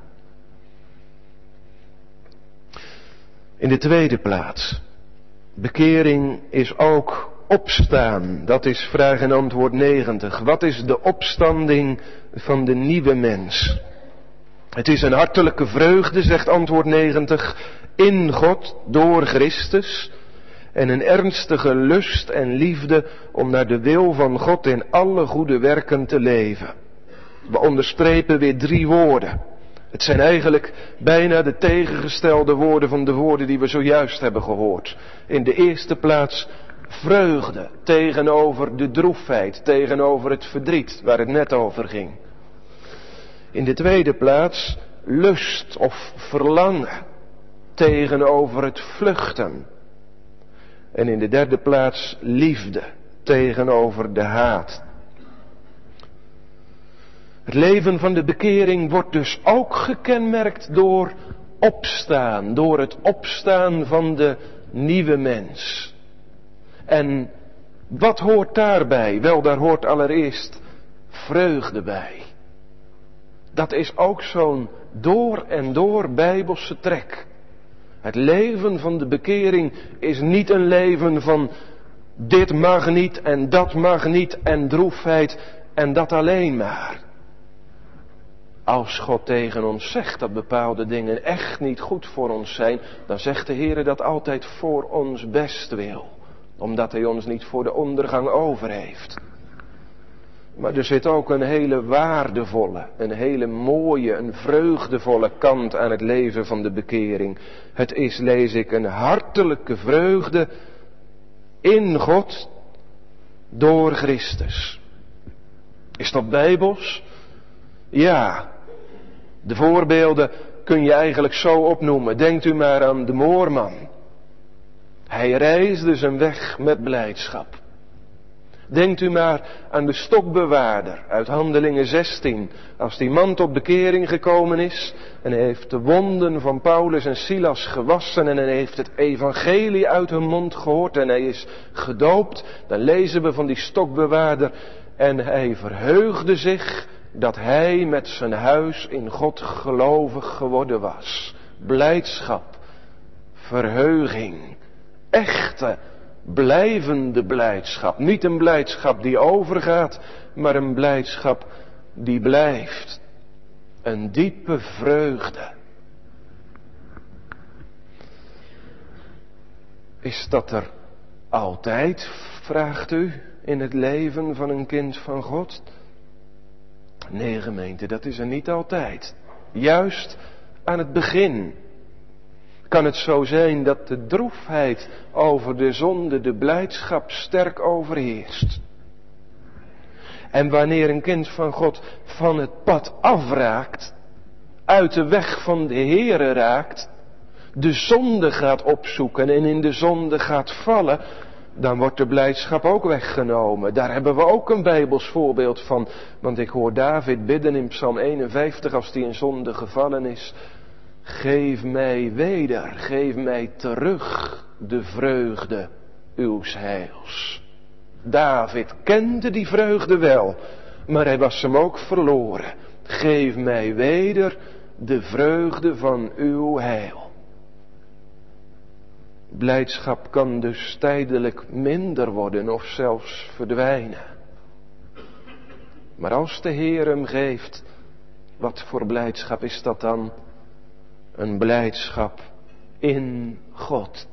In de tweede plaats, bekering is ook opstaan. Dat is vraag en antwoord negentig. Wat is de opstanding van de nieuwe mens? Het is een hartelijke vreugde, zegt antwoord negentig, in God door Christus. En een ernstige lust en liefde om naar de wil van God in alle goede werken te leven. We onderstrepen weer drie woorden. Het zijn eigenlijk bijna de tegengestelde woorden van de woorden die we zojuist hebben gehoord. In de eerste plaats vreugde tegenover de droefheid, tegenover het verdriet waar het net over ging. In de tweede plaats lust of verlangen tegenover het vluchten. En in de derde plaats liefde tegenover de haat. Het leven van de bekering wordt dus ook gekenmerkt door opstaan, door het opstaan van de nieuwe mens. En wat hoort daarbij? Wel, daar hoort allereerst vreugde bij. Dat is ook zo'n door en door Bijbelse trek. Het leven van de bekering is niet een leven van dit mag niet en dat mag niet en droefheid en dat alleen maar. Als God tegen ons zegt dat bepaalde dingen echt niet goed voor ons zijn, dan zegt de Heer dat altijd voor ons best wil. Omdat Hij ons niet voor de ondergang over heeft. Maar er zit ook een hele waardevolle, een hele mooie, een vreugdevolle kant aan het leven van de bekering. Het is, lees ik, een hartelijke vreugde in God door Christus. Is dat bijbels? Ja. De voorbeelden kun je eigenlijk zo opnoemen. Denkt u maar aan de moorman. Hij reisde zijn weg met blijdschap. Denkt u maar aan de stokbewaarder uit Handelingen zestien. Als die man tot bekering gekomen is en hij heeft de wonden van Paulus en Silas gewassen en hij heeft het evangelie uit hun mond gehoord en hij is gedoopt, dan lezen we van die stokbewaarder en hij verheugde zich dat hij met zijn huis in God gelovig geworden was. Blijdschap, verheuging, echte, blijvende blijdschap. Niet een blijdschap die overgaat, maar een blijdschap die blijft. Een diepe vreugde. Is dat er altijd, vraagt u, in het leven van een kind van God? Nee, gemeente, dat is er niet altijd. Juist aan het begin kan het zo zijn dat de droefheid over de zonde de blijdschap sterk overheerst. En wanneer een kind van God van het pad afraakt, uit de weg van de Heere raakt, de zonde gaat opzoeken en in de zonde gaat vallen, dan wordt de blijdschap ook weggenomen. Daar hebben we ook een Bijbels voorbeeld van. Want ik hoor David bidden in Psalm eenenvijftig als hij in zonde gevallen is. Geef mij weder, geef mij terug de vreugde uws heils. David kende die vreugde wel, maar hij was hem ook verloren. Geef mij weder de vreugde van uw heil. Blijdschap kan dus tijdelijk minder worden of zelfs verdwijnen. Maar als de Heer hem geeft, wat voor blijdschap is dat dan? Een blijdschap in God.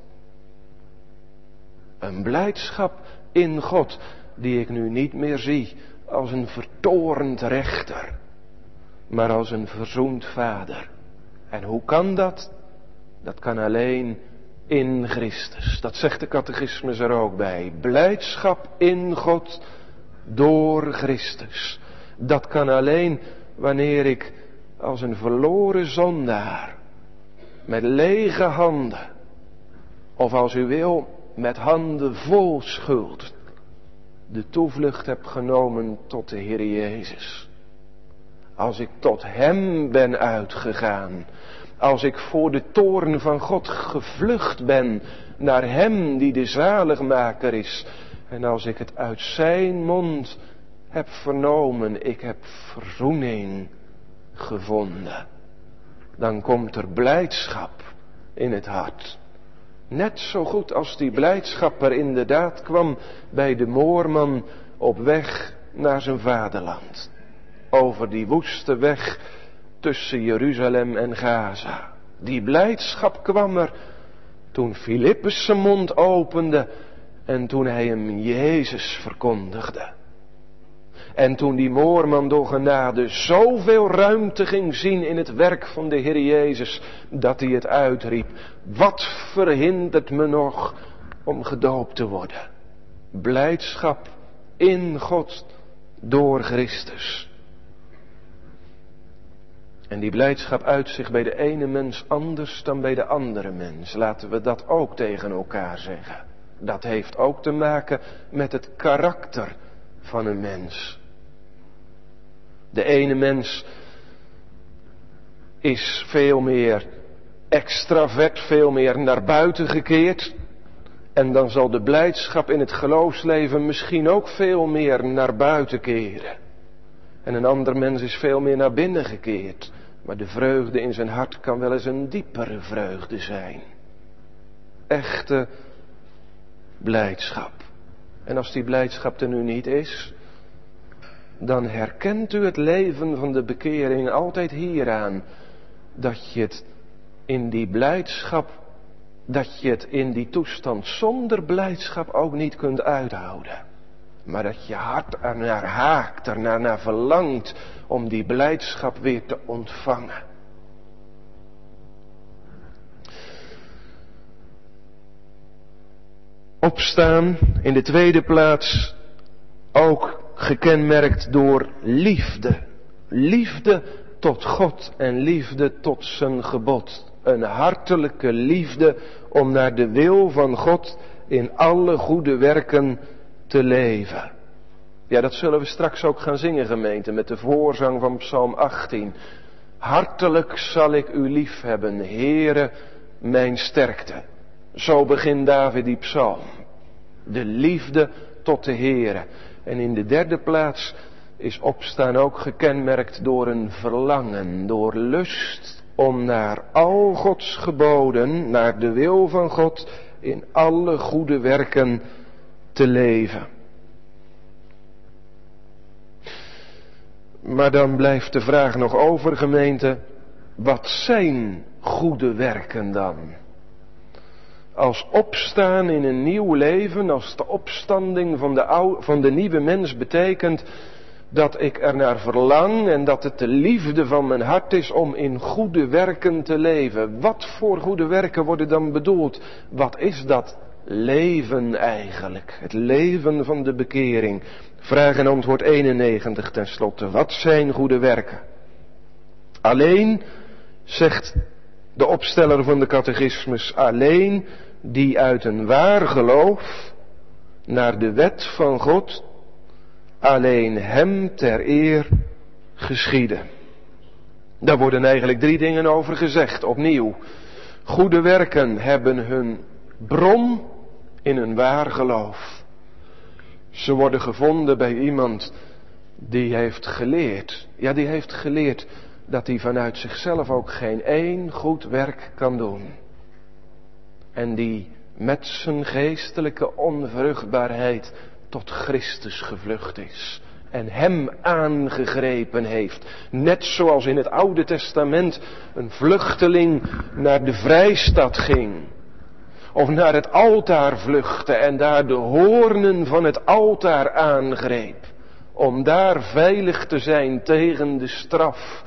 Een blijdschap in God die ik nu niet meer zie als een vertorend rechter, maar als een verzoend vader. En hoe kan dat? Dat kan alleen in Christus. Dat zegt de catechismus er ook bij. Blijdschap in God door Christus. Dat kan alleen wanneer ik als een verloren zondaar met lege handen, of als u wil met handen vol schuld, de toevlucht heb genomen tot de Heer Jezus. Als ik tot Hem ben uitgegaan, als ik voor de toorn van God gevlucht ben naar Hem die de zaligmaker is, en als ik het uit Zijn mond heb vernomen, ik heb verzoening gevonden, dan komt er blijdschap in het hart. Net zo goed als die blijdschap er inderdaad kwam bij de moorman op weg naar zijn vaderland. Over die woeste weg tussen Jeruzalem en Gaza. Die blijdschap kwam er toen Filippus zijn mond opende en toen hij hem Jezus verkondigde. En toen die moorman door genade zoveel ruimte ging zien in het werk van de Heer Jezus, dat hij het uitriep: wat verhindert me nog om gedoopt te worden? Blijdschap in God door Christus. En die blijdschap uit zich bij de ene mens anders dan bij de andere mens. Laten we dat ook tegen elkaar zeggen. Dat heeft ook te maken met het karakter van een mens. De ene mens is veel meer extravert, veel meer naar buiten gekeerd. En dan zal de blijdschap in het geloofsleven misschien ook veel meer naar buiten keren. En een ander mens is veel meer naar binnen gekeerd. Maar de vreugde in zijn hart kan wel eens een diepere vreugde zijn. Echte blijdschap. En als die blijdschap er nu niet is, dan herkent u het leven van de bekering altijd hieraan. Dat je het in die blijdschap, dat je het in die toestand zonder blijdschap ook niet kunt uithouden. Maar dat je hart ernaar haakt, ernaar naar verlangt om die blijdschap weer te ontvangen. Opstaan in de tweede plaats ook gekenmerkt door liefde. Liefde tot God en liefde tot zijn gebod. Een hartelijke liefde om naar de wil van God in alle goede werken te leven. Ja, dat zullen we straks ook gaan zingen, gemeente, met de voorzang van Psalm achttien. Hartelijk zal ik u lief hebben, Heere, mijn sterkte. Zo begint David die psalm. De liefde tot de Heere. En in de derde plaats is opstaan ook gekenmerkt door een verlangen, door lust om naar al Gods geboden, naar de wil van God, in alle goede werken te leven. Maar dan blijft de vraag nog over, gemeente, wat zijn goede werken dan? Als opstaan in een nieuw leven, als de opstanding van de, oude, van de nieuwe mens betekent dat ik ernaar verlang en dat het de liefde van mijn hart is om in goede werken te leven. Wat voor goede werken worden dan bedoeld? Wat is dat leven eigenlijk? Het leven van de bekering. Vraag en antwoord eenennegentig tenslotte. Wat zijn goede werken? Alleen, zegt de opsteller van de catechismus, alleen die uit een waar geloof naar de wet van God, alleen hem ter eer geschieden. Daar worden eigenlijk drie dingen over gezegd, opnieuw. Goede werken hebben hun bron in een waar geloof. Ze worden gevonden bij iemand die heeft geleerd. Ja, die heeft geleerd dat hij vanuit zichzelf ook geen één goed werk kan doen. En die met zijn geestelijke onvruchtbaarheid tot Christus gevlucht is. En hem aangegrepen heeft. Net zoals in het Oude Testament een vluchteling naar de vrijstad ging. Of naar het altaar vluchtte en daar de hoornen van het altaar aangreep. Om daar veilig te zijn tegen de straf.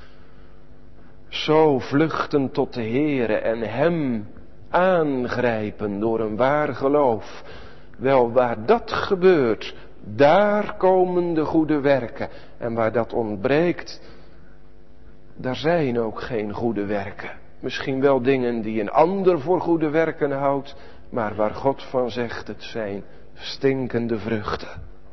Zo vluchten tot de Heere en hem aangrijpen door een waar geloof. Wel, waar dat gebeurt, daar komen de goede werken. En waar dat ontbreekt, daar zijn ook geen goede werken. Misschien wel dingen die een ander voor goede werken houdt, maar waar God van zegt, het zijn stinkende vruchten.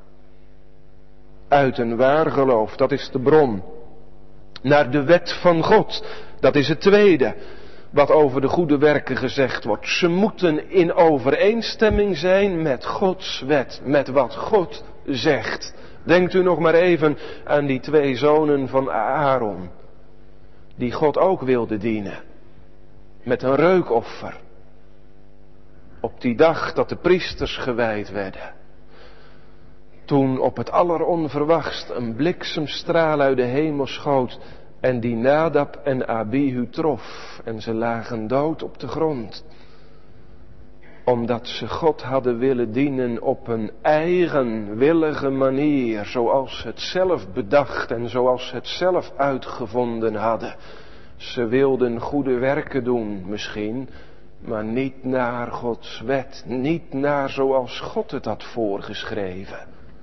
Uit een waar geloof, dat is de bron. Naar de wet van God, dat is het tweede wat over de goede werken gezegd wordt. Ze moeten in overeenstemming zijn met Gods wet, met wat God zegt. Denkt u nog maar even aan die twee zonen van Aaron, die God ook wilde dienen, met een reukoffer. Op die dag dat de priesters gewijd werden. Toen op het alleronverwachtst een bliksemstraal uit de hemel schoot en die Nadab en Abihu trof en ze lagen dood op de grond. Omdat ze God hadden willen dienen op een eigenwillige manier, zoals ze het zelf bedacht en zoals ze het zelf uitgevonden hadden. Ze wilden goede werken doen misschien, maar niet naar Gods wet, niet naar zoals God het had voorgeschreven.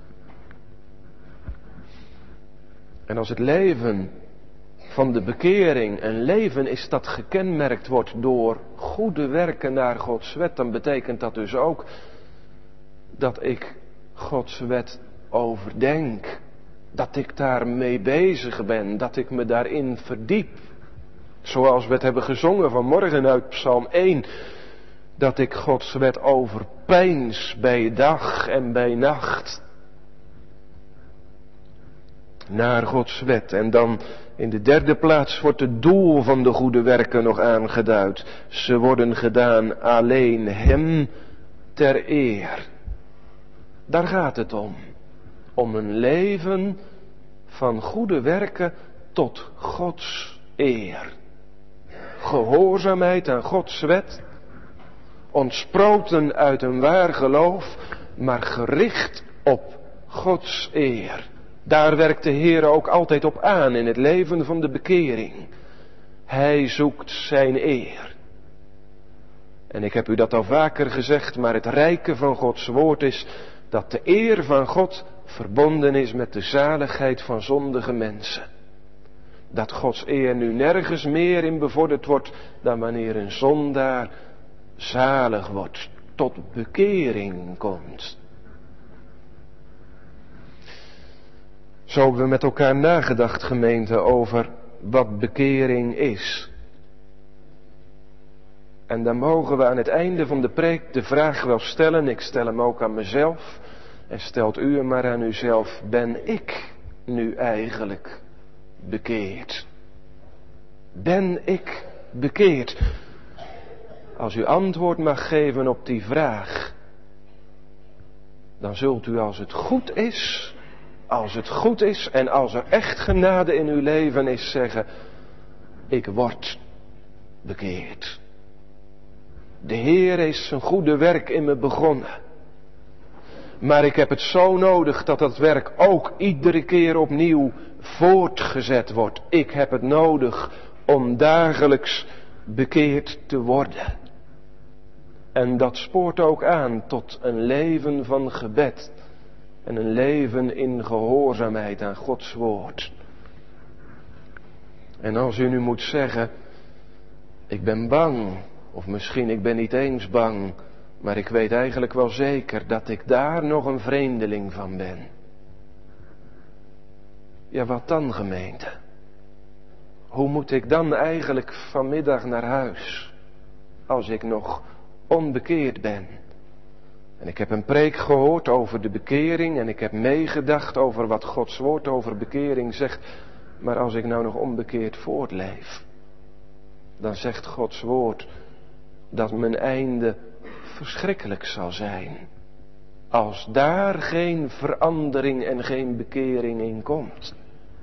En als het leven van de bekering een leven is dat gekenmerkt wordt door goede werken naar Gods wet, dan betekent dat dus ook dat ik Gods wet overdenk. Dat ik daarmee bezig ben, dat ik me daarin verdiep. Zoals we het hebben gezongen vanmorgen uit Psalm één. dat ik Gods wet overpeins bij dag en bij nacht. Naar Gods wet. En dan in de derde plaats wordt het doel van de goede werken nog aangeduid. Ze worden gedaan alleen Hem ter eer. Daar gaat het om. Om een leven van goede werken tot Gods eer. Gehoorzaamheid aan Gods wet. Ontsproten uit een waar geloof, maar gericht op Gods eer. Daar werkt de Heer ook altijd op aan in het leven van de bekering. Hij zoekt zijn eer. En ik heb u dat al vaker gezegd, maar het rijke van Gods woord is dat de eer van God verbonden is met de zaligheid van zondige mensen. Dat Gods eer nu nergens meer in bevorderd wordt dan wanneer een zondaar zalig wordt, tot bekering komt. Zo hebben we met elkaar nagedacht, gemeente, over wat bekering is. En dan mogen we aan het einde van de preek de vraag wel stellen, ik stel hem ook aan mezelf, en stelt u hem maar aan uzelf, ben ik nu eigenlijk bekeerd? Ben ik bekeerd? Als u antwoord mag geven op die vraag, dan zult u als het goed is, als het goed is en als er echt genade in uw leven is zeggen, ik word bekeerd. De Heer is zijn goede werk in me begonnen. Maar ik heb het zo nodig dat dat werk ook iedere keer opnieuw voortgezet wordt. Ik heb het nodig om dagelijks bekeerd te worden. En dat spoort ook aan tot een leven van gebed. En een leven in gehoorzaamheid aan Gods woord. En als u nu moet zeggen, ik ben bang, of misschien ik ben niet eens bang, maar ik weet eigenlijk wel zeker dat ik daar nog een vreemdeling van ben. Ja, wat dan, gemeente? Hoe moet ik dan eigenlijk vanmiddag naar huis, als ik nog onbekeerd ben? En ik heb een preek gehoord over de bekering en ik heb meegedacht over wat Gods woord over bekering zegt. Maar als ik nou nog onbekeerd voortleef, dan zegt Gods woord dat mijn einde verschrikkelijk zal zijn. Als daar geen verandering en geen bekering in komt.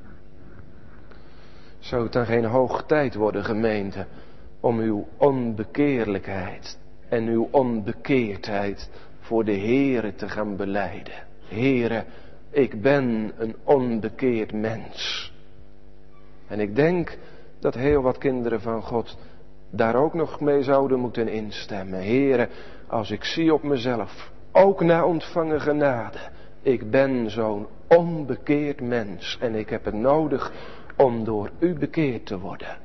Zou het dan geen hoog tijd worden, gemeente, om uw onbekeerlijkheid en uw onbekeerdheid voor de Heere te gaan belijden? Heere, ik ben een onbekeerd mens. En ik denk dat heel wat kinderen van God daar ook nog mee zouden moeten instemmen. Heere, als ik zie op mezelf, ook na ontvangen genade, ik ben zo'n onbekeerd mens en ik heb het nodig om door u bekeerd te worden.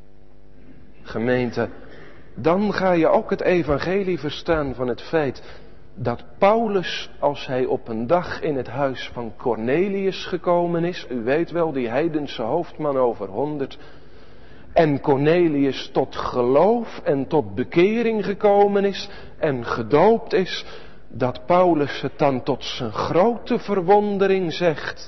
Gemeente, dan ga je ook het evangelie verstaan van het feit dat Paulus, als hij op een dag in het huis van Cornelius gekomen is, u weet wel, die heidense hoofdman over honderd, en Cornelius tot geloof en tot bekering gekomen is en gedoopt is, dat Paulus het dan tot zijn grote verwondering zegt,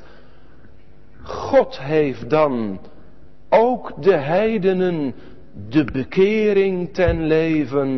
God heeft dan ook de heidenen de bekering ten leven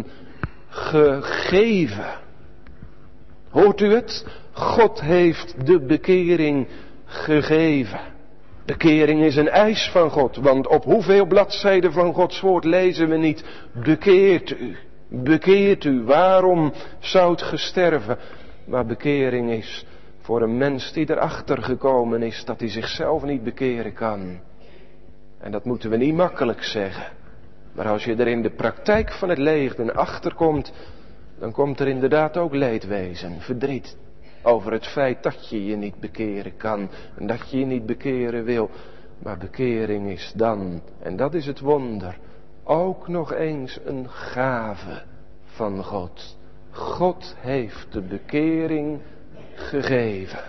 gegeven. Hoort u het? God heeft de bekering gegeven. Bekering is een eis van God, want op hoeveel bladzijden van Gods woord lezen we niet, bekeert u, bekeert u, waarom zou het gesterven? Maar bekering is voor een mens die erachter gekomen is dat hij zichzelf niet bekeren kan. En dat moeten we niet makkelijk zeggen. Maar als je er in de praktijk van het leven achter komt, dan komt er inderdaad ook leedwezen, verdriet. Over het feit dat je je niet bekeren kan en dat je je niet bekeren wil. Maar bekering is dan, en dat is het wonder, ook nog eens een gave van God. God heeft de bekering gegeven.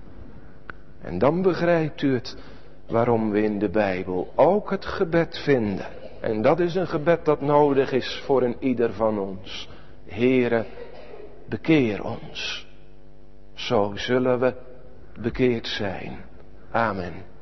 En dan begrijpt u het waarom we in de Bijbel ook het gebed vinden. En dat is een gebed dat nodig is voor een ieder van ons. Heere, bekeer ons. Zo zullen we bekeerd zijn. Amen.